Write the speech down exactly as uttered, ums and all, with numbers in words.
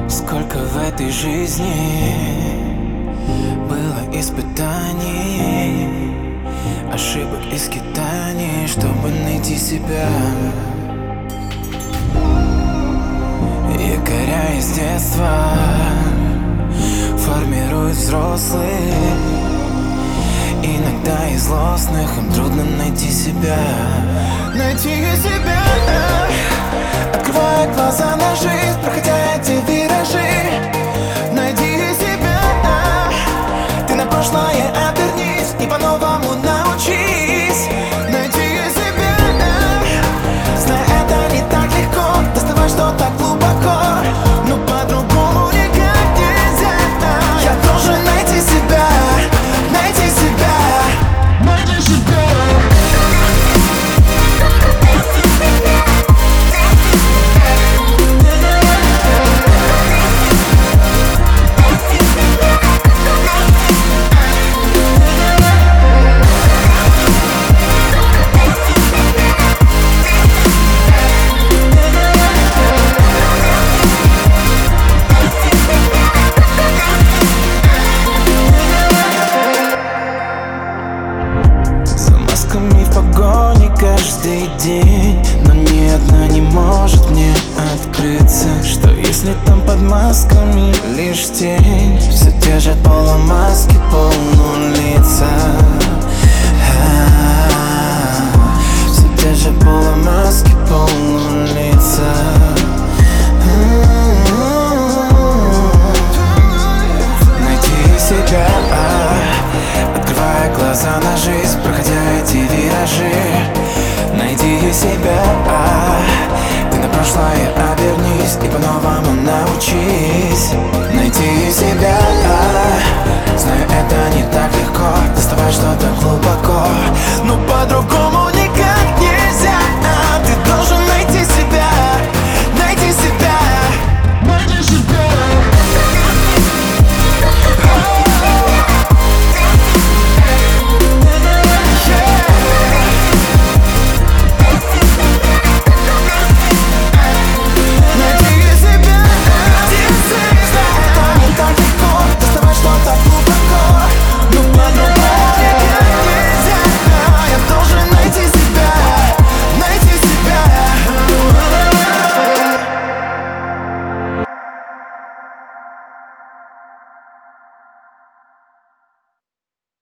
Сколько в этой жизни было испытаний, ошибок и скитаний, чтобы найти себя. Якоря из детства формируют взрослых. Иногда из злостных им трудно найти себя. Найти себя, открывая глаза на жизнь, проходя эти виражи. Найди себя, ты на прошлое обернись и по-новому научись. Найди себя, знай, это не так легко, доставай что-то глубоко, но по-другому никак нельзя. Я должен найти себя, найти себя, найти себя. В погоне каждый день, но ни одна не может мне открыться. Что если там под масками лишь тень? Все те же полумаски, полулица. Все те же полумаски, полулица. Найди себя, открывая глаза на жизнь, проходя эти виражи. Найди себя,